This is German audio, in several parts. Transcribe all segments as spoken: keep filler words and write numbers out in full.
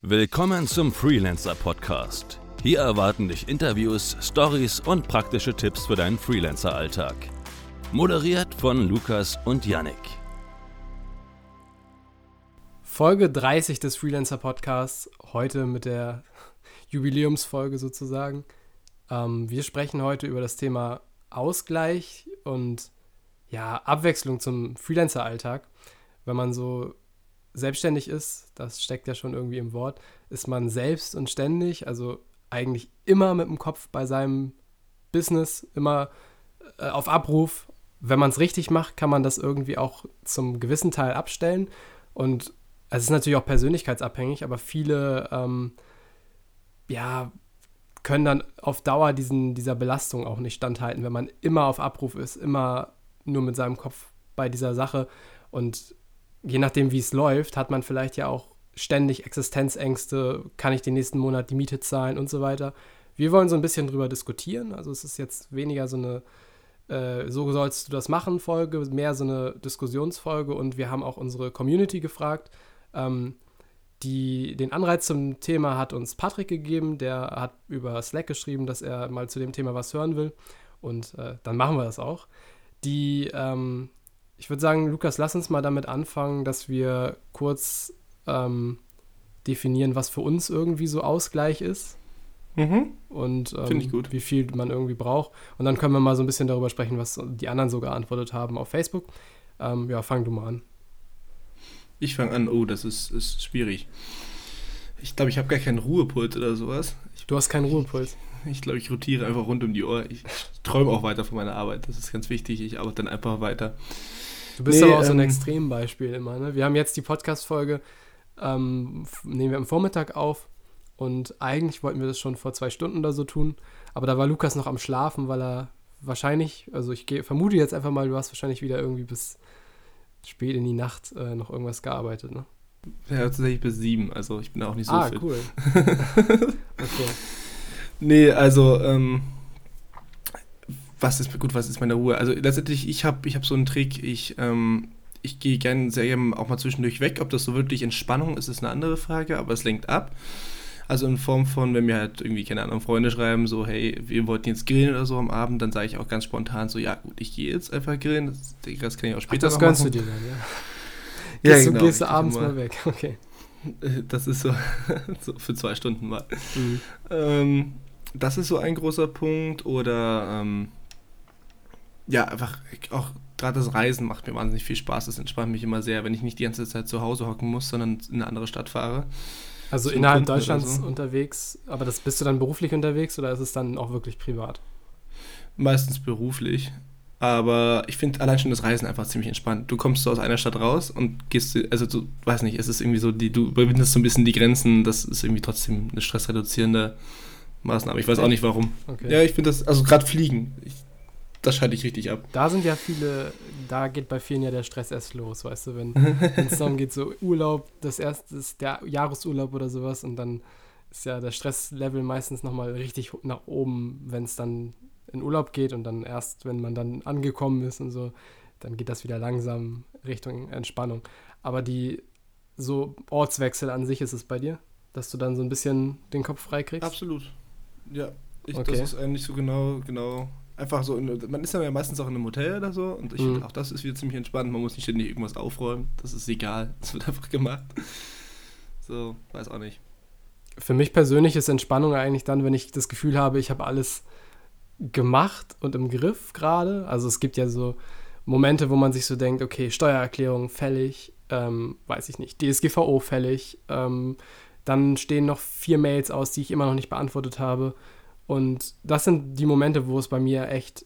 Willkommen zum Freelancer Podcast. Hier erwarten dich Interviews, Stories und praktische Tipps für deinen Freelancer-Alltag. Moderiert von Lukas und Yannick. Folge dreißig des Freelancer Podcasts, heute mit der Jubiläumsfolge sozusagen. Ähm, wir sprechen heute über das Thema Ausgleich und ja, Abwechslung zum Freelancer-Alltag. Wenn man so selbstständig ist, das steckt ja schon irgendwie im Wort, ist man selbst und ständig, also eigentlich immer mit dem Kopf bei seinem Business, immer äh, auf Abruf. Wenn man es richtig macht, kann man das irgendwie auch zum gewissen Teil abstellen. Und es ist natürlich auch persönlichkeitsabhängig, aber viele ähm, ja, können dann auf Dauer diesen, dieser Belastung auch nicht standhalten, wenn man immer auf Abruf ist, immer nur mit seinem Kopf bei dieser Sache. Und je nachdem, wie es läuft, hat man vielleicht ja auch ständig Existenzängste, kann ich den nächsten Monat die Miete zahlen und so weiter. Wir wollen so ein bisschen drüber diskutieren, also es ist jetzt weniger so eine äh, so sollst du das machen Folge, mehr so eine Diskussionsfolge, und wir haben auch unsere Community gefragt. Ähm, die, den Anreiz zum Thema hat uns Patrick gegeben, der hat über Slack geschrieben, dass er mal zu dem Thema was hören will, und äh, dann machen wir das auch. Die ähm, Ich würde sagen, Lukas, lass uns mal damit anfangen, dass wir kurz ähm, definieren, was für uns irgendwie so Ausgleich ist. Mhm. Und ähm, Finde ich gut. wie viel man irgendwie braucht. Und dann können wir mal so ein bisschen darüber sprechen, was die anderen so geantwortet haben auf Facebook. Ähm, ja, fang du mal an. Ich fange an. Oh, das ist, ist schwierig. Ich glaube, ich habe gar keinen Ruhepult oder sowas. Ich, Du hast keinen Ruhepuls. ich glaube, ich rotiere einfach rund um die Uhr. Ich träume auch weiter von meiner Arbeit. Das ist ganz wichtig. Ich arbeite dann einfach weiter. Du bist Nee, aber auch so ein ähm, Extrembeispiel immer, ne? Wir haben jetzt die Podcast-Folge, ähm, f- nehmen wir am Vormittag auf, und eigentlich wollten wir das schon vor zwei Stunden oder so tun, aber da war Lukas noch am Schlafen, weil er wahrscheinlich, also ich geh, vermute jetzt einfach mal, du hast wahrscheinlich wieder irgendwie bis spät in die Nacht äh, noch irgendwas gearbeitet, ne? Ja, tatsächlich bis sieben. Also ich bin auch nicht so ah, fit. cool. Okay. Nee, also, ähm, was ist, gut, was ist meine Ruhe? Also letztendlich, ich habe ich hab so einen Trick, ich, ähm, ich gehe gerne sehr gerne auch mal zwischendurch weg. Ob das so wirklich Entspannung ist, ist eine andere Frage, aber es lenkt ab. Also in Form von, wenn mir halt irgendwie, keine Ahnung, Freunde schreiben, so, hey, wir wollten jetzt grillen oder so am Abend, dann sage ich auch ganz spontan so, ja gut, ich gehe jetzt einfach grillen, das, das kann ich auch Ach, später das noch gönnst machen. du dir dann, ja? Ja, Gehst, genau, du, gehst du richtig, abends immer. mal weg, okay. Das ist so, so für zwei Stunden mal. Mhm. Ähm, das ist so ein großer Punkt. Oder ähm, ja, einfach auch gerade das Reisen macht mir wahnsinnig viel Spaß. Das entspannt mich immer sehr, wenn ich nicht die ganze Zeit zu Hause hocken muss, sondern in eine andere Stadt fahre. Also Zum innerhalb Kunden oder Deutschlands so. unterwegs, aber das bist du dann beruflich unterwegs oder ist es dann auch wirklich privat? Meistens beruflich. Aber ich finde allein schon das Reisen einfach ziemlich entspannt. Du kommst so aus einer Stadt raus und gehst, also du, weiß nicht, es ist irgendwie so, die, du überwindest so ein bisschen die Grenzen, das ist irgendwie trotzdem eine stressreduzierende Maßnahme. Ich weiß auch nicht warum. Okay. Ja, ich finde das, also gerade Fliegen, ich, das schalte ich richtig ab. Da sind ja viele, da geht bei vielen ja der Stress erst los, weißt du, wenn es darum geht, so Urlaub, das erste ist der Jahresurlaub oder sowas, und dann ist ja der Stresslevel meistens nochmal richtig nach oben, wenn es dann in Urlaub geht, und dann erst, wenn man dann angekommen ist und so, dann geht das wieder langsam Richtung Entspannung. Aber die, so Ortswechsel an sich, ist es bei dir, dass du dann so ein bisschen den Kopf frei kriegst? Absolut. Ja, ich, Okay. das ist eigentlich so genau, genau, einfach so, in, man ist dann ja meistens auch in einem Hotel oder so, und ich Mhm. finde auch das ist wieder ziemlich entspannt, man muss nicht ständig irgendwas aufräumen, das ist egal, das wird einfach gemacht. So, weiß auch nicht. Für mich persönlich ist Entspannung eigentlich dann, wenn ich das Gefühl habe, ich habe alles gemacht und im Griff gerade. Also es gibt ja so Momente, wo man sich so denkt, okay, Steuererklärung fällig, ähm, weiß ich nicht, D S G V O fällig, ähm, dann stehen noch vier Mails aus, die ich immer noch nicht beantwortet habe. Und das sind die Momente, wo es bei mir echt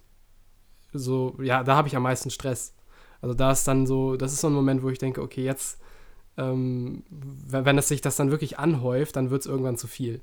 so, ja, da habe ich am meisten Stress. Also da ist dann so, das ist so ein Moment, wo ich denke, okay, jetzt, ähm, wenn, wenn es sich das dann wirklich anhäuft, dann wird es irgendwann zu viel.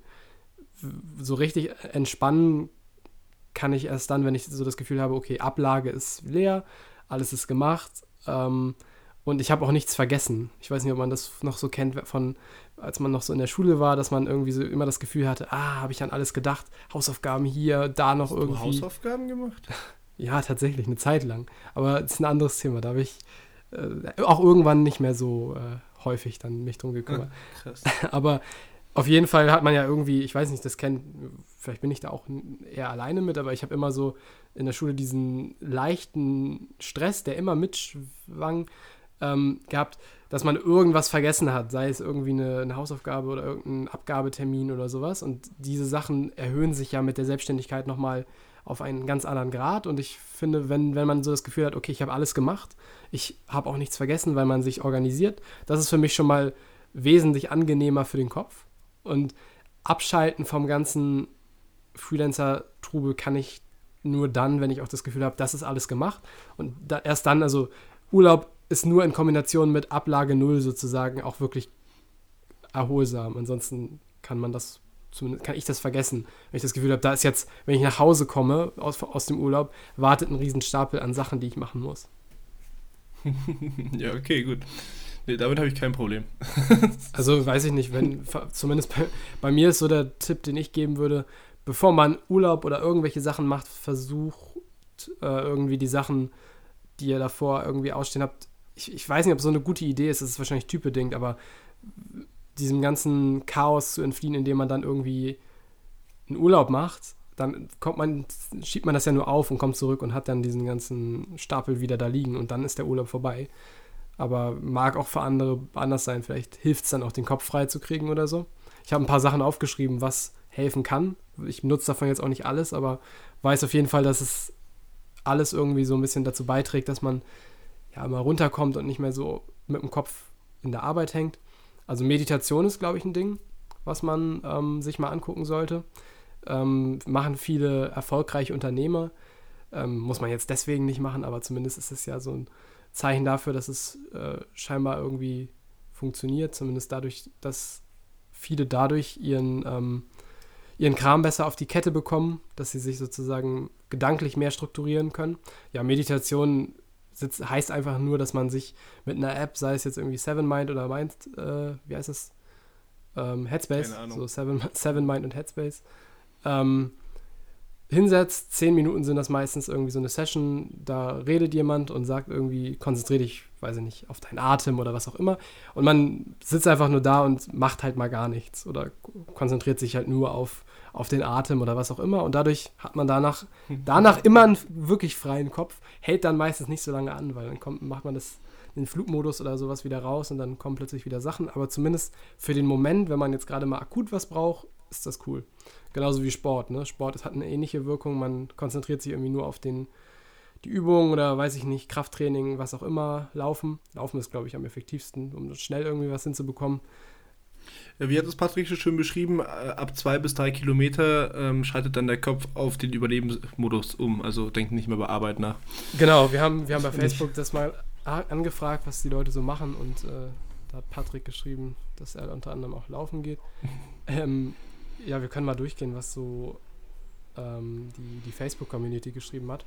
So richtig entspannen kann ich erst dann, wenn ich so das Gefühl habe, okay, Ablage ist leer, alles ist gemacht, ähm, und ich habe auch nichts vergessen. Ich weiß nicht, ob man das noch so kennt von, als man noch so in der Schule war, dass man irgendwie so immer das Gefühl hatte, ah, habe ich an alles gedacht, Hausaufgaben hier, da noch Hast irgendwie. du Hausaufgaben gemacht? Ja, tatsächlich, eine Zeit lang. Aber das ist ein anderes Thema, da habe ich äh, auch irgendwann nicht mehr so äh, häufig dann mich drum gekümmert. Krass. Aber Auf jeden Fall hat man ja irgendwie, ich weiß nicht, das kennt, vielleicht bin ich da auch eher alleine mit, aber ich habe immer so in der Schule diesen leichten Stress, der immer mitschwang, ähm, gehabt, dass man irgendwas vergessen hat, sei es irgendwie eine, eine Hausaufgabe oder irgendein Abgabetermin oder sowas. Und diese Sachen erhöhen sich ja mit der Selbstständigkeit nochmal auf einen ganz anderen Grad. Und ich finde, wenn, wenn man so das Gefühl hat, okay, ich habe alles gemacht, ich habe auch nichts vergessen, weil man sich organisiert, das ist für mich schon mal wesentlich angenehmer für den Kopf. Und abschalten vom ganzen Freelancer-Trubel kann ich nur dann, wenn ich auch das Gefühl habe, das ist alles gemacht. Und da, erst dann, also Urlaub ist nur in Kombination mit Ablage Null sozusagen auch wirklich erholsam. Ansonsten kann man das, zumindest kann ich das vergessen, wenn ich das Gefühl habe, da ist jetzt, wenn ich nach Hause komme aus, aus dem Urlaub, wartet ein Riesenstapel an Sachen, die ich machen muss. Ja, okay, gut. Nee, damit habe ich kein Problem. Also weiß ich nicht, wenn, zumindest bei, bei mir ist so der Tipp, den ich geben würde, bevor man Urlaub oder irgendwelche Sachen macht, versucht äh, irgendwie die Sachen, die ihr davor irgendwie ausstehen habt. Ich, ich weiß nicht, ob so eine gute Idee ist, das ist wahrscheinlich typbedingt, aber diesem ganzen Chaos zu entfliehen, indem man dann irgendwie einen Urlaub macht, dann kommt man, schiebt man das ja nur auf und kommt zurück und hat dann diesen ganzen Stapel wieder da liegen und dann ist der Urlaub vorbei. Aber mag auch für andere anders sein. Vielleicht hilft es dann auch, den Kopf frei zu kriegen oder so. Ich habe ein paar Sachen aufgeschrieben, was helfen kann. Ich nutze davon jetzt auch nicht alles, aber weiß auf jeden Fall, dass es alles irgendwie so ein bisschen dazu beiträgt, dass man ja mal runterkommt und nicht mehr so mit dem Kopf in der Arbeit hängt. Also Meditation ist, glaube ich, ein Ding, was man ähm, sich mal angucken sollte. Ähm, machen viele erfolgreiche Unternehmer. Ähm, muss man jetzt deswegen nicht machen, aber zumindest ist es ja so ein Zeichen dafür, dass es äh, scheinbar irgendwie funktioniert. Zumindest dadurch, dass viele dadurch ihren, ähm, ihren Kram besser auf die Kette bekommen, dass sie sich sozusagen gedanklich mehr strukturieren können. Ja, Meditation sitzt, heißt einfach nur, dass man sich mit einer App, sei es jetzt irgendwie Seven Mind oder Mind, äh, wie heißt es? Ähm, Headspace, Keine Ahnung. so Seven, Seven Mind und Headspace, ähm, hinsetzt. Zehn Minuten sind das meistens irgendwie so eine Session, da redet jemand und sagt irgendwie, konzentrier dich, weiß ich nicht, auf deinen Atem oder was auch immer. Und man sitzt einfach nur da und macht halt mal gar nichts oder konzentriert sich halt nur auf, auf den Atem oder was auch immer. Und dadurch hat man danach, danach immer einen wirklich freien Kopf, hält dann meistens nicht so lange an, weil dann kommt, macht man das den Flugmodus oder sowas wieder raus und dann kommen plötzlich wieder Sachen. Aber zumindest für den Moment, wenn man jetzt gerade mal akut was braucht, ist das cool. Genauso wie Sport, ne? Sport das hat eine ähnliche Wirkung, man konzentriert sich irgendwie nur auf den, die Übung oder weiß ich nicht, Krafttraining, was auch immer, Laufen. Laufen ist, glaube ich, am effektivsten, um schnell irgendwie was hinzubekommen. Ja, wie hat es Patrick so schön beschrieben, ab zwei bis drei Kilometer ähm, schaltet dann der Kopf auf den Überlebensmodus um, also denkt nicht mehr über Arbeit nach. Genau, wir haben, wir haben bei Facebook das mal angefragt, was die Leute so machen und äh, da hat Patrick geschrieben, dass er unter anderem auch laufen geht. ähm, Ja, wir können mal durchgehen, was so ähm, die, die Facebook-Community geschrieben hat.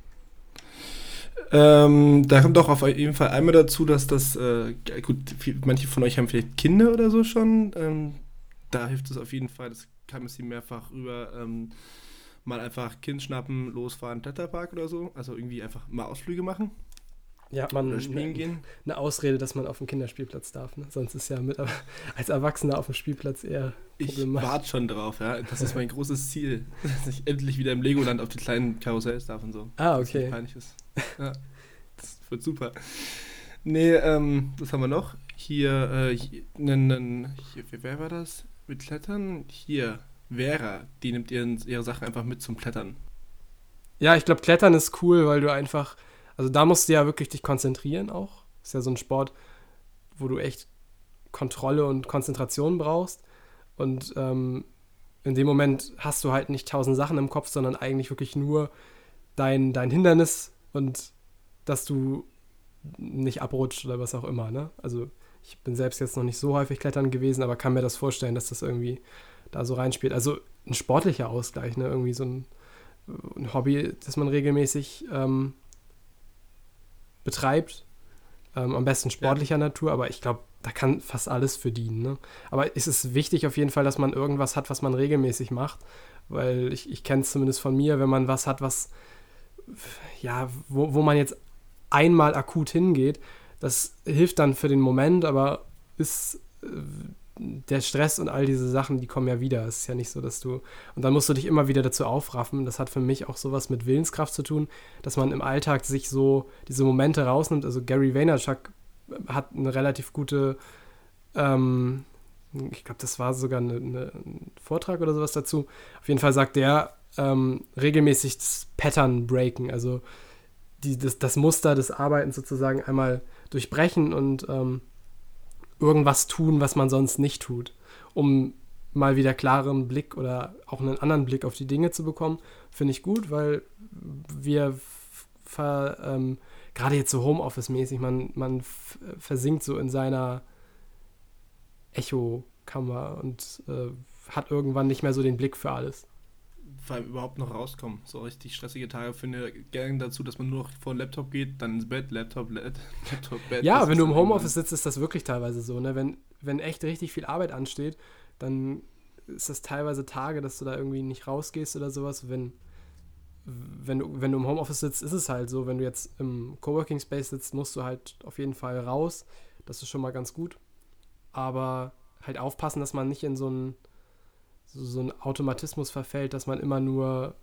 Ähm, da kommt doch auf jeden Fall einmal dazu, dass das, äh, gut, viel, manche von euch haben vielleicht Kinder oder so schon. Ähm, da hilft es auf jeden Fall, das kam es ihm mehrfach rüber, ähm, mal einfach Kind schnappen, losfahren, Kletterpark oder so. Also irgendwie einfach mal Ausflüge machen. Ja, man Oder spielen ne, gehen. Eine Ausrede, dass man auf dem Kinderspielplatz darf. Ne? Sonst ist ja mit, als Erwachsener auf dem Spielplatz eher Ich problematisch. warte schon drauf, ja. Das ist mein großes Ziel, dass ich endlich wieder im Legoland auf die kleinen Karussells darf und so. Ah, Das okay. nicht peinlich ist. Ja, das wird super. Nee, ähm, was haben wir noch? Hier, äh, hier, nen, nen, hier, wer war das? Mit Klettern? Hier, Vera, die nimmt ihren, ihre Sachen einfach mit zum Klettern. Ja, ich glaube, Klettern ist cool, weil du einfach, also da musst du ja wirklich dich konzentrieren auch. Ist ja so ein Sport, wo du echt Kontrolle und Konzentration brauchst. Und ähm, in dem Moment hast du halt nicht tausend Sachen im Kopf, sondern eigentlich wirklich nur dein, dein Hindernis und dass du nicht abrutscht oder was auch immer. Ne? Also ich bin selbst jetzt noch nicht so häufig klettern gewesen, aber kann mir das vorstellen, dass das irgendwie da so reinspielt. Also ein sportlicher Ausgleich, ne? Irgendwie so ein, ein Hobby, das man regelmäßig ähm, betreibt. Ähm, am besten sportlicher ja. Natur, aber ich glaube, da kann fast alles für dienen. Ne? Aber es ist wichtig auf jeden Fall, dass man irgendwas hat, was man regelmäßig macht, weil ich, ich kenne es zumindest von mir, wenn man was hat, was ja, wo, wo man jetzt einmal akut hingeht, das hilft dann für den Moment, aber ist äh, der Stress und all diese Sachen, die kommen ja wieder. Es ist ja nicht so, dass du, und dann musst du dich immer wieder dazu aufraffen. Das hat für mich auch sowas mit Willenskraft zu tun, dass man im Alltag sich so diese Momente rausnimmt. Also Gary Vaynerchuk hat eine relativ gute, ähm, ich glaube, das war sogar eine, eine, ein Vortrag oder sowas dazu. Auf jeden Fall sagt der, ähm, regelmäßig das Pattern breaken, also die, das, das Muster des Arbeitens sozusagen einmal durchbrechen und ähm, irgendwas tun, was man sonst nicht tut, um mal wieder klareren Blick oder auch einen anderen Blick auf die Dinge zu bekommen, finde ich gut, weil wir ver, ähm, gerade jetzt so Homeoffice-mäßig, man, man f- versinkt so in seiner Echokammer und äh, hat irgendwann nicht mehr so den Blick für alles. Vor allem überhaupt noch rauskommen. So richtig stressige Tage führen ja gerne dazu, dass man nur noch vor den Laptop geht, dann ins Bett, Laptop, Laptop, Bett. Ja, Das wenn ist du im dann Homeoffice sitzt, ist das wirklich teilweise so. Ne? Wenn, wenn echt richtig viel Arbeit ansteht, dann ist das teilweise Tage, dass du da irgendwie nicht rausgehst oder sowas. Wenn, wenn, du, wenn du im Homeoffice sitzt, ist es halt so. Wenn du jetzt im Coworking Space sitzt, musst du halt auf jeden Fall raus. Das ist schon mal ganz gut. Aber halt aufpassen, dass man nicht in so einen so, so einen Automatismus verfällt, dass man immer nur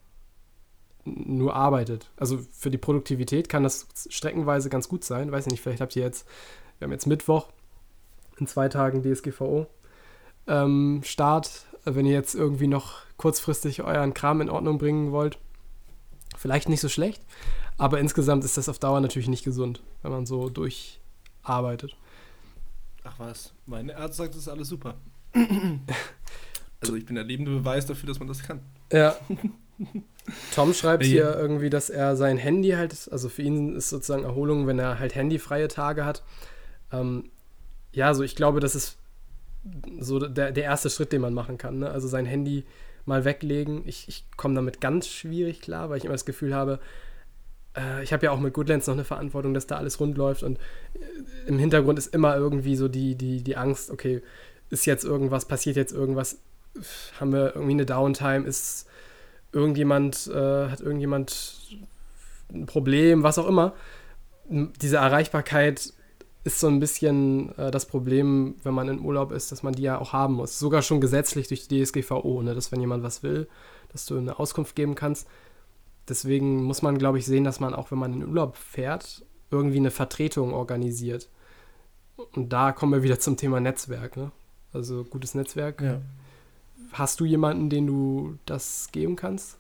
nur arbeitet. Also für die Produktivität kann das streckenweise ganz gut sein. Weiß ich nicht, vielleicht habt ihr jetzt, wir haben jetzt Mittwoch, in zwei Tagen D S G V O ähm, Start. Wenn ihr jetzt irgendwie noch kurzfristig euren Kram in Ordnung bringen wollt, vielleicht nicht so schlecht, aber insgesamt ist das auf Dauer natürlich nicht gesund, wenn man so durcharbeitet. Ach was, meine Arzt sagt, das ist alles super. Also ich bin der lebende Beweis dafür, dass man das kann. Ja. Tom schreibt Ja, hier irgendwie, dass er sein Handy halt, also für ihn ist sozusagen Erholung, wenn er halt handyfreie Tage hat. Ähm, ja, so ich glaube, das ist so der, der erste Schritt, den man machen kann. Ne? Also sein Handy mal weglegen. Ich, ich komme damit ganz schwierig klar, weil ich immer das Gefühl habe, äh, ich habe ja auch mit Goodlands noch eine Verantwortung, dass da alles rund läuft und äh, im Hintergrund ist immer irgendwie so die, die, die Angst, okay, ist jetzt irgendwas, passiert jetzt irgendwas, haben wir irgendwie eine Downtime, ist irgendjemand, äh, hat irgendjemand ein Problem, was auch immer. Diese Erreichbarkeit ist so ein bisschen äh, das Problem, wenn man in Urlaub ist, dass man die ja auch haben muss. Sogar schon gesetzlich durch die D S G V O, ne? Dass wenn jemand was will, dass du eine Auskunft geben kannst. Deswegen muss man, glaube ich, sehen, dass man auch, wenn man in Urlaub fährt, irgendwie eine Vertretung organisiert. Und da kommen wir wieder zum Thema Netzwerk, ne? Also gutes Netzwerk. Ja. Hast du jemanden, den du das geben kannst?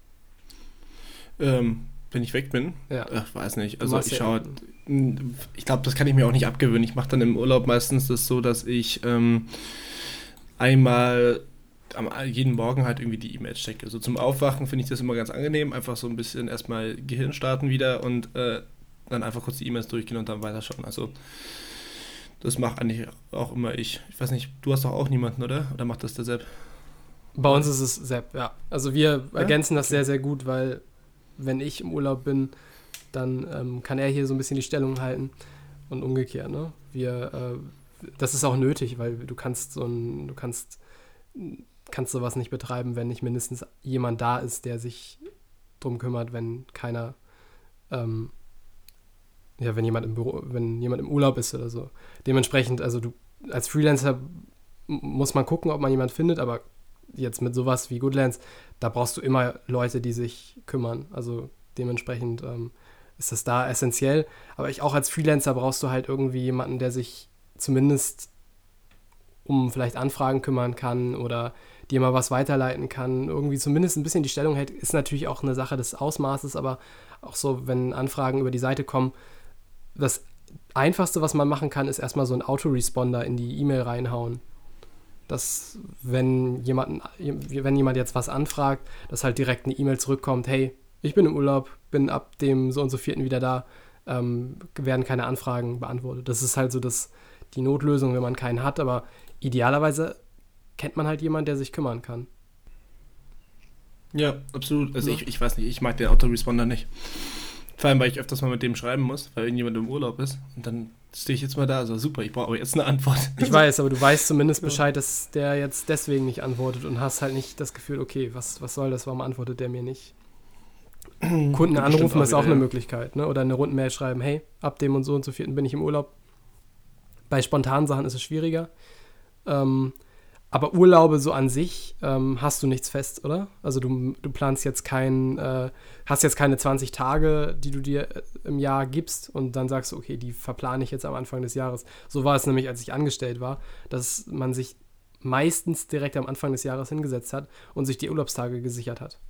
Ähm, wenn ich weg bin? Ja. Ach, weiß nicht. Also ich ja schaue, ich glaube, das kann ich mir auch nicht abgewöhnen. Ich mache dann im Urlaub meistens das so, dass ich ähm, einmal am, jeden Morgen halt irgendwie die E-Mails checke. Also zum Aufwachen finde ich das immer ganz angenehm. Einfach so ein bisschen erstmal Gehirn starten wieder und äh, dann einfach kurz die E-Mails durchgehen und dann weiterschauen. Also das macht eigentlich auch immer ich. Ich weiß nicht, du hast doch auch niemanden, oder? Oder macht das der Sepp? Bei uns ist es Sepp, ja. Also wir ja? ergänzen das okay. sehr, sehr gut, weil wenn ich im Urlaub bin, dann ähm, kann er hier so ein bisschen die Stellung halten und umgekehrt, ne? Wir, äh, das ist auch nötig, weil du kannst so ein, du kannst, kannst sowas nicht betreiben, wenn nicht mindestens jemand da ist, der sich drum kümmert, wenn keiner, ähm, ja, wenn jemand im Büro, wenn jemand im Urlaub ist oder so. Dementsprechend, also du, als Freelancer muss man gucken, ob man jemanden findet, aber jetzt mit sowas wie Goodlands, da brauchst du immer Leute, die sich kümmern. Also dementsprechend ähm, ist das da essentiell. Aber ich auch als Freelancer brauchst du halt irgendwie jemanden, der sich zumindest um vielleicht Anfragen kümmern kann oder dir mal was weiterleiten kann. Irgendwie zumindest ein bisschen die Stellung hält. Ist natürlich auch eine Sache des Ausmaßes, aber auch so, wenn Anfragen über die Seite kommen, das Einfachste, was man machen kann, ist erstmal so einen Autoresponder in die E-Mail reinhauen. Dass, wenn jemand, wenn jemand jetzt was anfragt, dass halt direkt eine E-Mail zurückkommt, hey, ich bin im Urlaub, bin ab dem so und so vierten wieder da, ähm, werden keine Anfragen beantwortet. Das ist halt so das, die Notlösung, wenn man keinen hat, aber idealerweise kennt man halt jemanden, der sich kümmern kann. Ja, absolut. Also ja. Ich, ich weiß nicht, ich mag den Autoresponder nicht. Vor allem, weil ich öfters mal mit dem schreiben muss, weil irgendjemand im Urlaub ist. Und dann stehe ich jetzt mal da, so super, ich brauche aber jetzt eine Antwort. Ich weiß, aber du weißt zumindest Bescheid, dass der jetzt deswegen nicht antwortet und hast halt nicht das Gefühl, okay, was, was soll das, warum antwortet der mir nicht? Kunden anrufen ist auch eine Möglichkeit, ne? Oder eine Rundmail schreiben, hey, ab dem und so und so vierten bin ich im Urlaub. Bei spontanen Sachen ist es schwieriger. Ähm, aber Urlaube so an sich ähm, hast du nichts fest, oder? Also du, du planst jetzt kein, äh, hast jetzt keine zwanzig Tage, die du dir äh, im Jahr gibst und dann sagst du, okay, die verplane ich jetzt am Anfang des Jahres. So war es nämlich, als ich angestellt war, dass man sich meistens direkt am Anfang des Jahres hingesetzt hat und sich die Urlaubstage gesichert hat.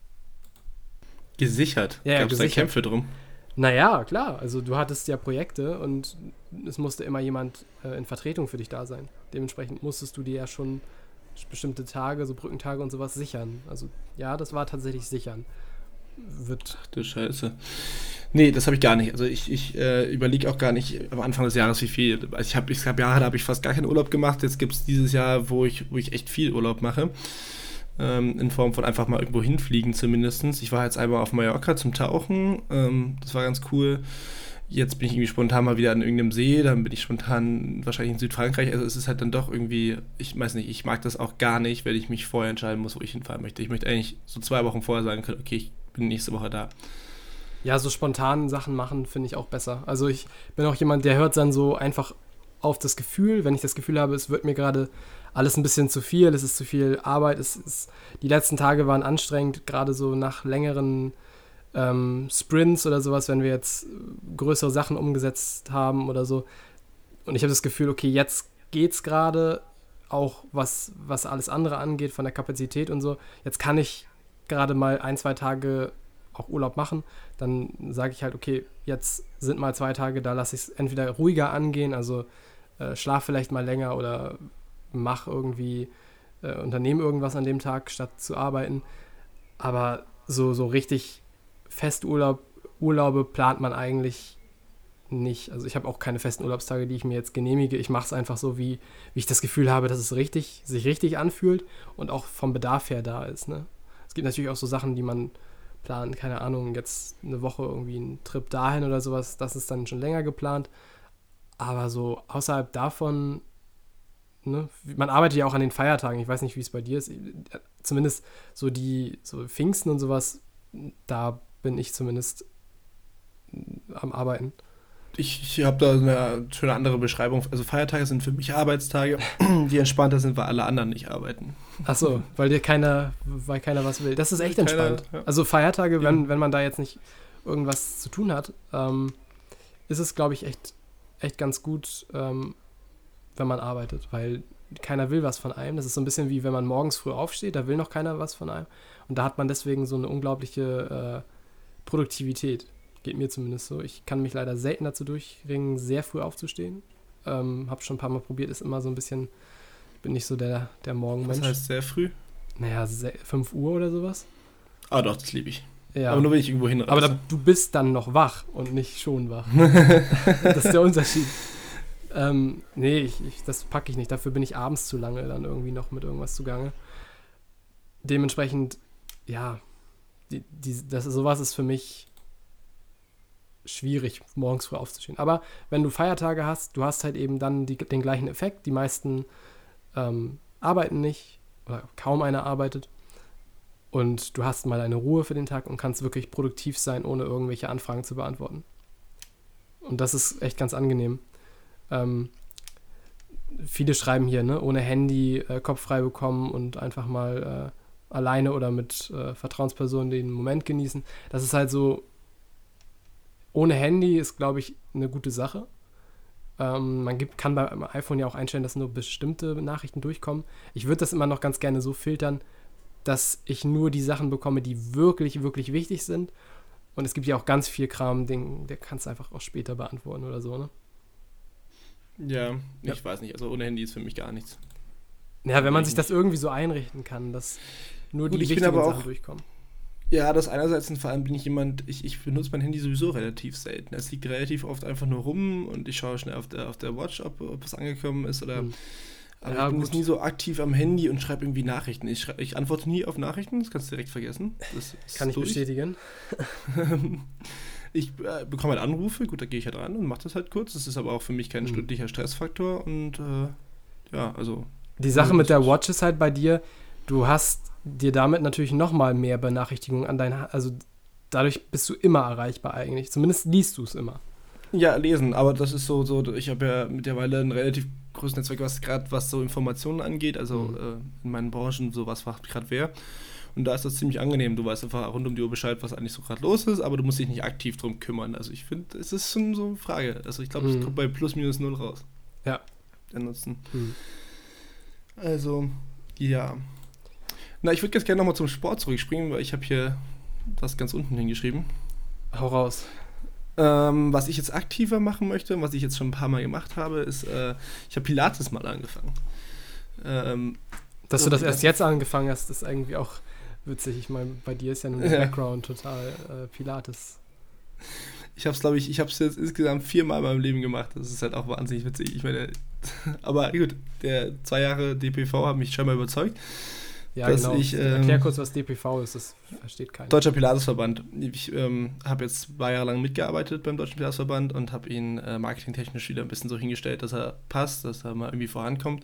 Gesichert? Ja, ja, Gab es da gesichert. Kämpfe drum? Naja, klar. Also du hattest ja Projekte und es musste immer jemand äh, in Vertretung für dich da sein. Dementsprechend musstest du dir ja schon bestimmte Tage, so Brückentage und sowas sichern. Also ja, das war tatsächlich sichern. Wird Ach du Scheiße. Nee, das habe ich gar nicht. Also ich, ich äh, überlege auch gar nicht am Anfang des Jahres, wie viel. Also ich habe ich hab Jahre, da habe ich fast gar keinen Urlaub gemacht. Jetzt gibt es dieses Jahr, wo ich, wo ich echt viel Urlaub mache. Ähm, in Form von einfach mal irgendwo hinfliegen zumindest. Ich war jetzt einmal auf Mallorca zum Tauchen. Ähm, das war ganz cool. Jetzt bin ich irgendwie spontan mal wieder an irgendeinem See, dann bin ich spontan wahrscheinlich in Südfrankreich. Also es ist halt dann doch irgendwie, ich weiß nicht, ich mag das auch gar nicht, wenn ich mich vorher entscheiden muss, wo ich hinfahren möchte. Ich möchte eigentlich so zwei Wochen vorher sagen können, okay, ich bin nächste Woche da. Ja, so spontan Sachen machen finde ich auch besser. Also ich bin auch jemand, der hört dann so einfach auf das Gefühl, wenn ich das Gefühl habe, es wird mir gerade alles ein bisschen zu viel, es ist zu viel Arbeit, es ist, die letzten Tage waren anstrengend, gerade so nach längeren ähm, Sprints oder sowas, wenn wir jetzt größere Sachen umgesetzt haben oder so. Und ich habe das Gefühl, okay, jetzt geht's gerade, auch was, was alles andere angeht, von der Kapazität und so. Jetzt kann ich gerade mal ein, zwei Tage auch Urlaub machen. Dann sage ich halt, okay, jetzt sind mal zwei Tage, da lasse ich es entweder ruhiger angehen, also äh, schlaf vielleicht mal länger oder mach irgendwie, äh, unternehme irgendwas an dem Tag, statt zu arbeiten. Aber so, so richtig Festurlaub, Urlaube plant man eigentlich nicht. Also ich habe auch keine festen Urlaubstage, die ich mir jetzt genehmige. Ich mache es einfach so, wie, wie ich das Gefühl habe, dass es richtig, sich richtig anfühlt und auch vom Bedarf her da ist. Ne? Es gibt natürlich auch so Sachen, die man plant, keine Ahnung, jetzt eine Woche irgendwie einen Trip dahin oder sowas, das ist dann schon länger geplant. Aber so außerhalb davon, ne, man arbeitet ja auch an den Feiertagen, ich weiß nicht, wie es bei dir ist, zumindest so die so Pfingsten und sowas, da bin ich zumindest am Arbeiten. Ich, ich habe da eine schöne andere Beschreibung. Also Feiertage sind für mich Arbeitstage, die entspannter sind, weil alle anderen nicht arbeiten. Ach so, weil dir keiner, weil keiner was will. Das ist echt Keiner, entspannt. ja. Also Feiertage, Ja. wenn, wenn man da jetzt nicht irgendwas zu tun hat, ähm, ist es, glaube ich, echt, echt ganz gut, ähm, wenn man arbeitet, weil keiner will was von einem. Das ist so ein bisschen wie, wenn man morgens früh aufsteht, da will noch keiner was von einem. Und da hat man deswegen so eine unglaubliche äh, Produktivität. Geht mir zumindest so. Ich kann mich leider selten dazu durchringen, sehr früh aufzustehen. Ähm, hab schon ein paar Mal probiert, ist immer so ein bisschen, bin nicht so der, der Morgenmensch. Das heißt sehr früh? Naja, fünf Uhr oder sowas. Ah doch, das liebe ich. Ja. Aber nur wenn ich irgendwo hinreise. Aber da, du bist dann noch wach und nicht schon wach. Das ist der Unterschied. Ähm, nee, ich, ich, das packe ich nicht. Dafür bin ich abends zu lange dann irgendwie noch mit irgendwas zugange. Dementsprechend, ja, die, die, das, sowas ist für mich schwierig, morgens früh aufzustehen. Aber wenn du Feiertage hast, du hast halt eben dann die, den gleichen Effekt. Die meisten ähm, arbeiten nicht oder kaum einer arbeitet. Und du hast mal eine Ruhe für den Tag und kannst wirklich produktiv sein, ohne irgendwelche Anfragen zu beantworten. Und das ist echt ganz angenehm. Ähm, viele schreiben hier, ne, ohne Handy äh, Kopf frei bekommen und einfach mal äh, alleine oder mit äh, Vertrauenspersonen den Moment genießen. Das ist halt so, ohne Handy ist, glaube ich, eine gute Sache. Ähm, man gibt, kann beim iPhone ja auch einstellen, dass nur bestimmte Nachrichten durchkommen. Ich würde das immer noch ganz gerne so filtern, dass ich nur die Sachen bekomme, die wirklich, wirklich wichtig sind. Und es gibt ja auch ganz viel Kram, den, der kannst du einfach auch später beantworten oder so, ne? Ja, ich Ja. weiß nicht. Also ohne Handy ist für mich gar nichts. Ja, wenn man sich Eigentlich das irgendwie so einrichten kann, dass nur Gut, die ich bin wichtigen aber Sachen auch- durchkommen. Ja, das einerseits und vor allem bin ich jemand, ich, ich benutze mein Handy sowieso relativ selten. Es liegt relativ oft einfach nur rum und ich schaue schnell auf der, auf der Watch, ob, ob es angekommen ist oder. Hm. Aber Ja, ich bin gut. jetzt nie so aktiv am Handy und schreibe irgendwie Nachrichten. Ich, schrei- ich antworte nie auf Nachrichten, das kannst du direkt vergessen. Das ist Kann ich durch. bestätigen. Ich äh, bekomme halt Anrufe, gut, da gehe ich halt ran und mache das halt kurz. Das ist aber auch für mich kein Mhm. stündlicher Stressfaktor und äh, ja, also Die Sache Ja, mit das der ist- Watch ist halt bei dir, du hast dir damit natürlich nochmal mehr Benachrichtigungen an dein, Ha- also dadurch bist du immer erreichbar eigentlich. Zumindest liest du es immer. ja, lesen, aber das ist so, so ich habe ja mittlerweile ein relativ größtes Netzwerk, was gerade was so Informationen angeht, also Mhm. äh, in meinen Branchen, so was macht gerade wer. Und da ist das ziemlich angenehm. Du weißt einfach rund um die Uhr Bescheid, was eigentlich so gerade los ist, aber du musst dich nicht aktiv drum kümmern. Also ich finde, es ist schon so eine Frage. Also ich glaube, es Mhm. kommt bei plus minus null raus. Ja. Der Nutzen. Mhm. Also, ja. Na, ich würde ganz gerne nochmal zum Sport zurückspringen, weil ich habe hier das ganz unten hingeschrieben. Hau raus. Ähm, was ich jetzt aktiver machen möchte und was ich jetzt schon ein paar Mal gemacht habe, ist, äh, ich habe Pilates mal angefangen. Ähm, Dass so, du das das- erst jetzt angefangen hast, ist irgendwie auch witzig. Ich meine, bei dir ist ja nun der Ja. Background total äh, Pilates. Ich habe es, glaube ich, ich habe es jetzt insgesamt viermal in meinem Leben gemacht. Das ist halt auch wahnsinnig witzig. Ich meine, aber gut, der zwei Jahre D P V haben mich scheinbar überzeugt. Ja, Dass genau. ich, ähm, Erklär kurz, was D P V ist, das versteht keiner. Deutscher Pilatesverband. Ich ähm, habe jetzt zwei Jahre lang mitgearbeitet beim Deutschen Pilatesverband und habe ihn äh, marketingtechnisch wieder ein bisschen so hingestellt, dass er passt, dass er mal irgendwie vorankommt.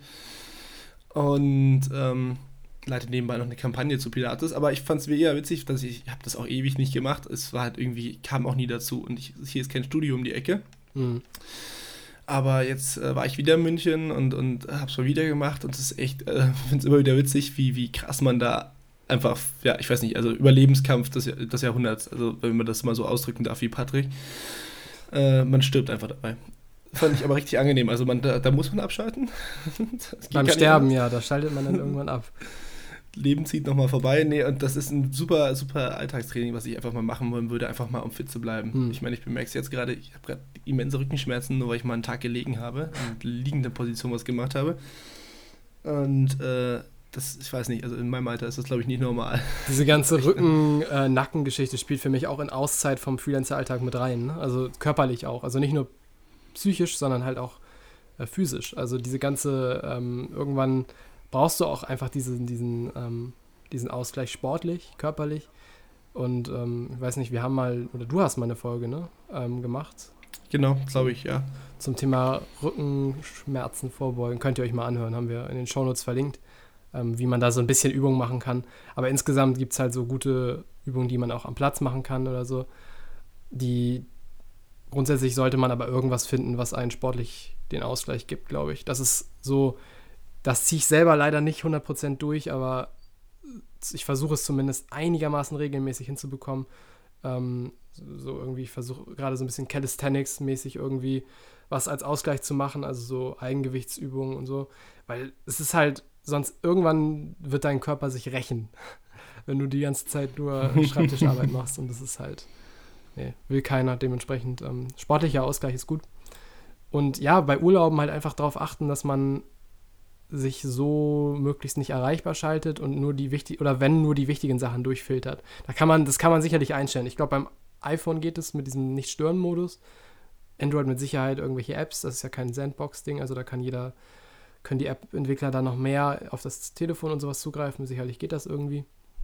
Und ähm, leite nebenbei noch eine Kampagne zu Pilates. Aber ich fand es eher witzig, dass ich, ich habe das auch ewig nicht gemacht. Es war halt irgendwie, kam auch nie dazu. Und ich, hier ist kein Studio um die Ecke. Mhm. Aber jetzt äh, war ich wieder in München und, und habe es mal wieder gemacht und es ist echt, äh, ich finde es immer wieder witzig, wie, wie krass man da einfach, ja, ich weiß nicht, also Überlebenskampf des, Jahr- des Jahrhunderts, also wenn man das mal so ausdrücken darf wie Patrick, äh, man stirbt einfach dabei. Fand ich aber richtig angenehm, also man, da, da muss man abschalten. Das geht Beim gar nicht Sterben, anders. ja, da schaltet man dann irgendwann ab. Leben zieht nochmal vorbei. Nee, und das ist ein super, super Alltagstraining, was ich einfach mal machen wollen würde, einfach mal um fit zu bleiben. Hm. Ich meine, ich bemerke es jetzt gerade, ich habe gerade immense Rückenschmerzen, nur weil ich mal einen Tag gelegen habe und liegende Position was gemacht habe. Und äh, das, ich weiß nicht, also in meinem Alter ist das, glaube ich, nicht normal. Diese ganze Rücken-Nacken-Geschichte spielt für mich auch in Auszeit vom Freelancer-Alltag mit rein. Ne? Also körperlich auch. Also nicht nur psychisch, sondern halt auch äh, physisch. Also diese ganze, ähm, irgendwann brauchst du auch einfach diesen, diesen, ähm, diesen Ausgleich sportlich, körperlich. Und ähm, ich weiß nicht, wir haben mal, oder du hast mal eine Folge ne, ähm, gemacht Genau, glaube ich, ja. zum Thema Rückenschmerzen vorbeugen. Könnt ihr euch mal anhören, haben wir in den Shownotes verlinkt, ähm, wie man da so ein bisschen Übungen machen kann. Aber insgesamt gibt es halt so gute Übungen, die man auch am Platz machen kann oder so. Die grundsätzlich sollte man aber irgendwas finden, was einen sportlich den Ausgleich gibt, glaube ich. Das ist so, das ziehe ich selber leider nicht hundert Prozent durch, aber ich versuche es zumindest einigermaßen regelmäßig hinzubekommen. Ähm, so irgendwie, ich versuche gerade so ein bisschen Calisthenics-mäßig irgendwie was als Ausgleich zu machen, also so Eigengewichtsübungen und so, weil es ist halt, sonst irgendwann wird dein Körper sich rächen, wenn du die ganze Zeit nur Schreibtischarbeit machst und das ist halt, nee, will keiner, dementsprechend ähm, sportlicher Ausgleich ist gut. Und ja, bei Urlauben halt einfach darauf achten, dass man sich so möglichst nicht erreichbar schaltet und nur die wichtig oder wenn nur die wichtigen Sachen durchfiltert. Da kann man, das kann man sicherlich einstellen. Ich glaube, beim iPhone geht es mit diesem Nicht-Stören-Modus. Android mit Sicherheit irgendwelche Apps, das ist ja kein Sandbox-Ding, also da kann jeder, können die App-Entwickler dann noch mehr auf das Telefon und sowas zugreifen. Sicherlich geht das irgendwie.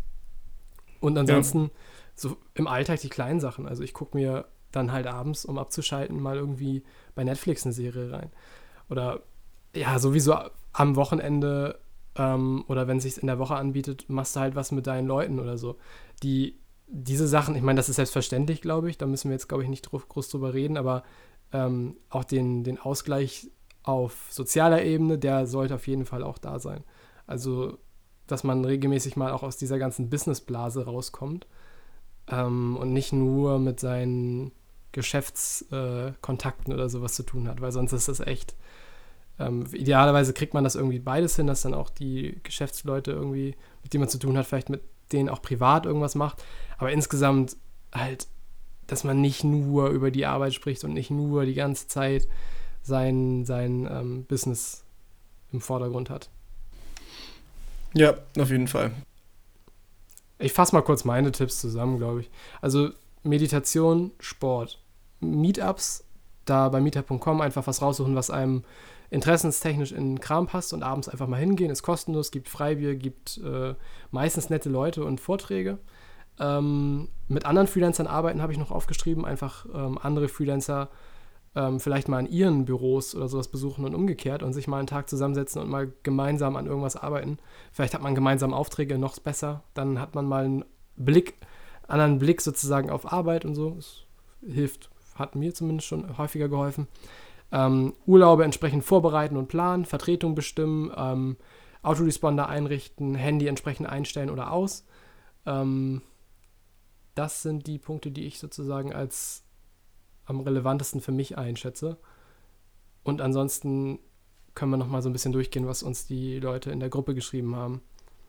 Und ansonsten, ja. so im Alltag die kleinen Sachen. Also ich gucke mir dann halt abends, um abzuschalten, mal irgendwie bei Netflix eine Serie rein. Oder ja, sowieso am Wochenende ähm, oder wenn es sich in der Woche anbietet, machst du halt was mit deinen Leuten oder so. Die, diese Sachen, ich meine, das ist selbstverständlich, glaube ich, da müssen wir jetzt, glaube ich, nicht drauf, groß drüber reden, aber ähm, auch den, den Ausgleich auf sozialer Ebene, der sollte auf jeden Fall auch da sein. Also, dass man regelmäßig mal auch aus dieser ganzen Businessblase rauskommt ähm, und nicht nur mit seinen Geschäftskontakten äh, oder sowas zu tun hat, weil sonst ist das echt Ähm, idealerweise kriegt man das irgendwie beides hin, dass dann auch die Geschäftsleute irgendwie, mit denen man zu tun hat, vielleicht mit denen auch privat irgendwas macht. Aber insgesamt halt, dass man nicht nur über die Arbeit spricht und nicht nur die ganze Zeit sein, sein ähm, Business im Vordergrund hat. Ja, auf jeden Fall. Ich fasse mal kurz meine Tipps zusammen, glaube ich. Also Meditation, Sport, Meetups, da bei meetup punkt com einfach was raussuchen, was einem interessenstechnisch in den Kram passt und abends einfach mal hingehen, ist kostenlos, gibt Freibier, gibt äh, meistens nette Leute und Vorträge. Ähm, mit anderen Freelancern arbeiten habe ich noch aufgeschrieben, einfach ähm, andere Freelancer ähm, vielleicht mal in ihren Büros oder sowas besuchen und umgekehrt und sich mal einen Tag zusammensetzen und mal gemeinsam an irgendwas arbeiten. Vielleicht hat man gemeinsam Aufträge, noch besser, dann hat man mal einen Blick, anderen Blick sozusagen auf Arbeit und so. Das hilft, hat mir zumindest schon häufiger geholfen. Ähm, Urlaube entsprechend vorbereiten und planen, Vertretung bestimmen, ähm, Autoresponder einrichten, Handy entsprechend einstellen oder aus. Ähm, das sind die Punkte, die ich sozusagen als am relevantesten für mich einschätze. Und ansonsten können wir nochmal so ein bisschen durchgehen, was uns die Leute in der Gruppe geschrieben haben.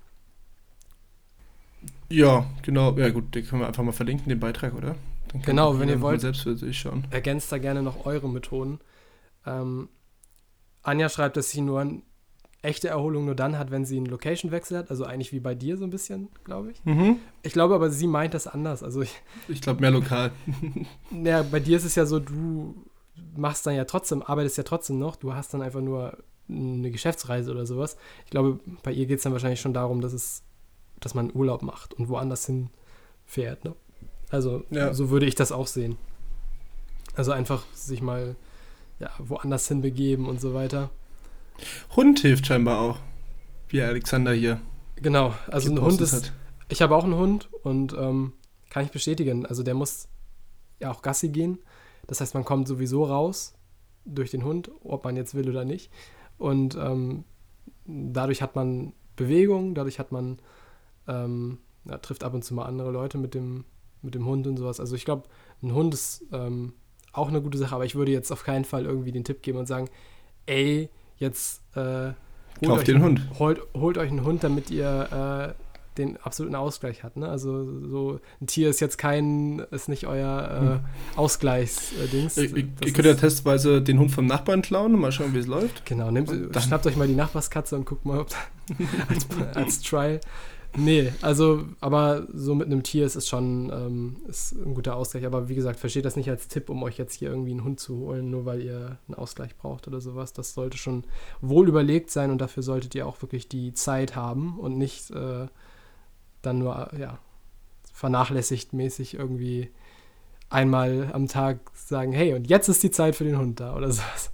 Ja, genau. Ja gut, den können wir einfach mal verlinken, den Beitrag, oder? Dann kann Genau, jeder wenn ihr noch mal wollt, selbst für sich schauen. ergänzt da gerne noch eure Methoden. Ähm, Anja schreibt, dass sie nur eine echte Erholung nur dann hat, wenn sie einen Location-Wechsel hat. Also eigentlich wie bei dir so ein bisschen, glaube ich. Mhm. Ich glaube aber, sie meint das anders. Also ich, Ich glaube, mehr lokal. ja, bei dir ist es ja so, du machst dann ja trotzdem, arbeitest ja trotzdem noch. Du hast dann einfach nur eine Geschäftsreise oder sowas. Ich glaube, bei ihr geht es dann wahrscheinlich schon darum, dass es, dass man Urlaub macht und woanders hin fährt. Ne? Also Ja. so würde ich das auch sehen. Also einfach sich mal ja, woanders hin begeben und so weiter. Hund hilft scheinbar auch. Wie Alexander hier. Genau, also ein gepostet Hund ist, hat. ich habe auch einen Hund und ähm, kann ich bestätigen, also der muss ja auch Gassi gehen. Das heißt, man kommt sowieso raus durch den Hund, ob man jetzt will oder nicht. Und ähm, dadurch hat man Bewegung, dadurch hat man, ähm, ja, trifft ab und zu mal andere Leute mit dem, mit dem Hund und sowas. Also ich glaube, ein Hund ist ähm, auch eine gute Sache, aber ich würde jetzt auf keinen Fall irgendwie den Tipp geben und sagen, ey, jetzt äh, holt, Kauft euch den einen, Hund. Holt, holt euch einen Hund, damit ihr äh, den absoluten Ausgleich habt. Ne? Also so ein Tier ist jetzt kein, ist nicht euer äh, Ausgleichsdings. Ihr, ihr ihr könnt ja testweise den Hund vom Nachbarn klauen und mal schauen, wie es läuft. Genau, nehmt, Dann- schnappt euch mal die Nachbarskatze und guckt mal, ob als, als Trial. Nee, also, aber so mit einem Tier ist es schon ähm, ist ein guter Ausgleich. Aber wie gesagt, versteht das nicht als Tipp, um euch jetzt hier irgendwie einen Hund zu holen, nur weil ihr einen Ausgleich braucht oder sowas. Das sollte schon wohl überlegt sein und dafür solltet ihr auch wirklich die Zeit haben und nicht äh, dann nur, ja, vernachlässigt mäßig irgendwie einmal am Tag sagen, hey, und jetzt ist die Zeit für den Hund da oder sowas.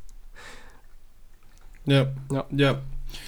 Ja. Ja. Ja.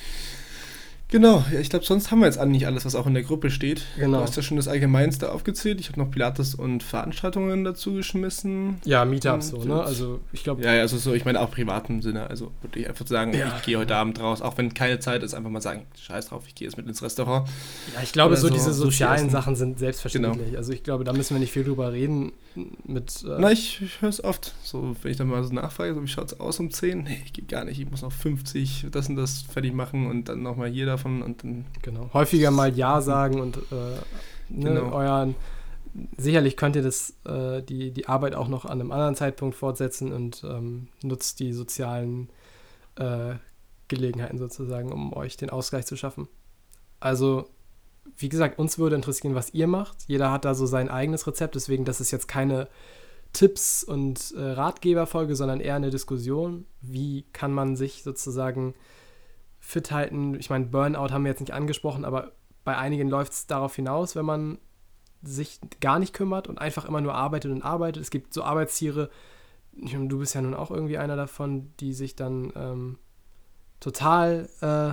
Genau, ja, ich glaube, sonst haben wir jetzt eigentlich alles, was auch in der Gruppe steht. Genau. Du hast ja schon das Allgemeinste aufgezählt. Ich habe noch Pilates und Veranstaltungen dazu geschmissen. Ja, Meetups so, Und, ne? äh, Also ich glaube, Ja, ja, also so, ich meine auch privaten Sinne. Also wirklich einfach zu sagen, Ja. ich gehe heute Abend raus, auch wenn keine Zeit ist, einfach mal sagen, scheiß drauf, ich gehe jetzt mit ins Restaurant. ja, ich glaube, oder so, so diese Sushi sozialen essen. Sachen sind selbstverständlich. Also ich glaube, da müssen wir nicht viel drüber reden. Mit, äh, Na, ich, ich höre es oft. So, wenn ich dann mal so nachfrage, so, wie schaut es aus um zehn? Nee, geht gar nicht. Ich muss noch fünfzig das und das fertig machen und dann nochmal hier davon und dann. Genau. Häufiger mal Ja sagen und äh, ne, Genau. euren. Sicherlich könnt ihr das, äh, die, die Arbeit auch noch an einem anderen Zeitpunkt fortsetzen und ähm, nutzt die sozialen äh, Gelegenheiten sozusagen, um euch den Ausgleich zu schaffen. Also, wie gesagt, uns würde interessieren, was ihr macht. Jeder hat da so sein eigenes Rezept, deswegen das ist jetzt keine Tipps- und äh, Ratgeberfolge, sondern eher eine Diskussion. Wie kann man sich sozusagen fit halten? Ich meine, Burnout haben wir jetzt nicht angesprochen, aber bei einigen läuft es darauf hinaus, wenn man sich gar nicht kümmert und einfach immer nur arbeitet und arbeitet. Es gibt so Arbeitstiere, ich meine, du bist ja nun auch irgendwie einer davon, die sich dann ähm, total äh,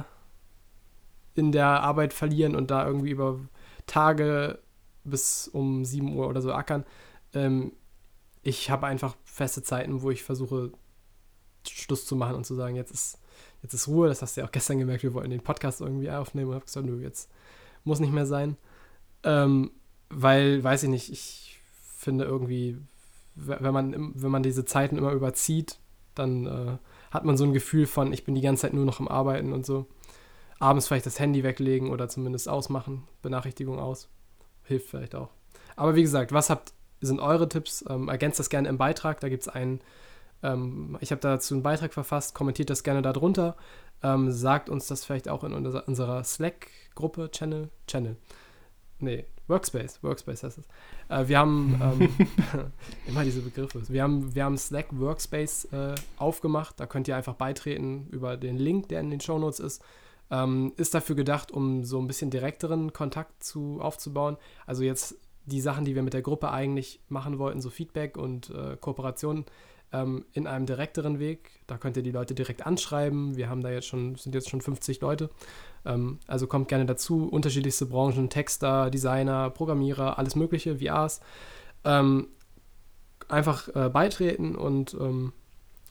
in der Arbeit verlieren und da irgendwie über Tage bis um sieben Uhr oder so ackern. Ähm, ich habe einfach feste Zeiten, wo ich versuche, Schluss zu machen und zu sagen, jetzt ist, jetzt ist Ruhe. Das hast du ja auch gestern gemerkt, wir wollten den Podcast irgendwie aufnehmen und habe gesagt, nö, jetzt muss nicht mehr sein. Ähm, weil, weiß ich nicht, ich finde irgendwie, wenn man, wenn man diese Zeiten immer überzieht, dann äh, hat man so ein Gefühl von, ich bin die ganze Zeit nur noch am Arbeiten und so. Abends vielleicht das Handy weglegen oder zumindest ausmachen, Benachrichtigung aus. Hilft vielleicht auch. Aber wie gesagt, was habt, sind eure Tipps? Ähm, ergänzt das gerne im Beitrag. Da gibt es einen, ähm, ich habe dazu einen Beitrag verfasst, kommentiert das gerne darunter. Ähm, sagt uns das vielleicht auch in unser, unserer Slack-Gruppe, Channel, Channel. Nee, Workspace, Workspace heißt es. Äh, wir haben ähm, immer diese Begriffe. Wir haben, wir haben Slack Workspace äh, aufgemacht. Da könnt ihr einfach beitreten über den Link, der in den Shownotes ist. Ähm, ist dafür gedacht, um so ein bisschen direkteren Kontakt zu, aufzubauen. Also jetzt die Sachen, die wir mit der Gruppe eigentlich machen wollten, so Feedback und äh, Kooperation ähm, in einem direkteren Weg. Da könnt ihr die Leute direkt anschreiben. Wir haben da jetzt schon, sind jetzt schon fünfzig Leute. Ähm, also kommt gerne dazu. Unterschiedlichste Branchen, Texter, Designer, Programmierer, alles mögliche, V Rs. Ähm, einfach äh, beitreten und ähm,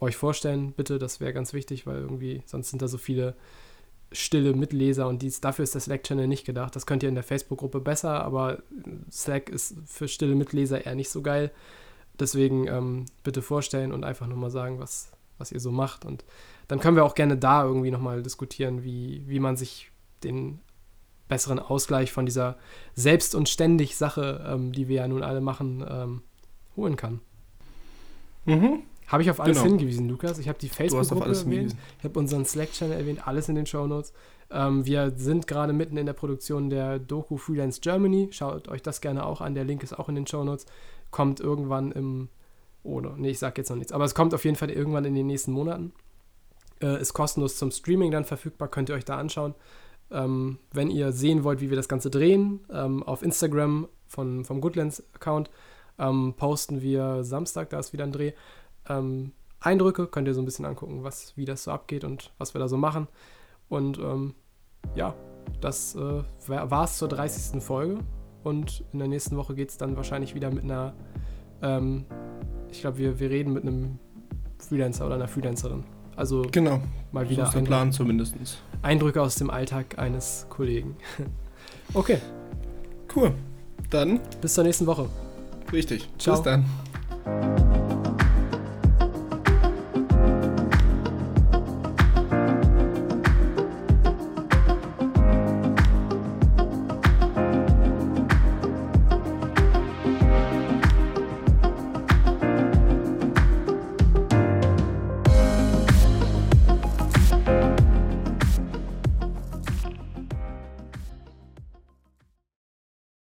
euch vorstellen, bitte. Das wäre ganz wichtig, weil irgendwie sonst sind da so viele stille Mitleser und dies, dafür ist der Slack-Channel nicht gedacht. Das könnt ihr in der Facebook-Gruppe besser, aber Slack ist für stille Mitleser eher nicht so geil. Deswegen ähm, bitte vorstellen und einfach nochmal sagen, was, was ihr so macht. Und dann können wir auch gerne da irgendwie nochmal diskutieren, wie, wie man sich den besseren Ausgleich von dieser Selbst- und Ständig-Sache, ähm, die wir ja nun alle machen, ähm, holen kann. Mhm. Habe ich auf alles Genau. hingewiesen, Lukas. Ich habe die Facebook-Gruppe erwähnt, hingewiesen. ich habe unseren Slack-Channel erwähnt, alles in den Shownotes. Ähm, wir sind gerade mitten in der Produktion der Doku Freelance Germany. Schaut euch das gerne auch an, der Link ist auch in den Shownotes. Kommt irgendwann im, oh, nee, ich sag jetzt noch nichts, aber es kommt auf jeden Fall irgendwann in den nächsten Monaten. Äh, ist kostenlos zum Streaming dann verfügbar, könnt ihr euch da anschauen. Ähm, wenn ihr sehen wollt, wie wir das Ganze drehen, ähm, auf Instagram von, vom Goodlands-Account ähm, posten wir Samstag, da ist wieder ein Dreh, ähm, Eindrücke, könnt ihr so ein bisschen angucken, was, wie das so abgeht und was wir da so machen. Und ähm, ja, das äh, war es zur dreißigsten Folge und in der nächsten Woche geht es dann wahrscheinlich wieder mit einer, ähm, ich glaube, wir, wir reden mit einem Freelancer oder einer Freelancerin. Also Genau, mal wieder so ist der Eindrücke, Plan zumindest. Eindrücke aus dem Alltag eines Kollegen. Okay, Cool, dann bis zur nächsten Woche. richtig. Ciao. Bis dann.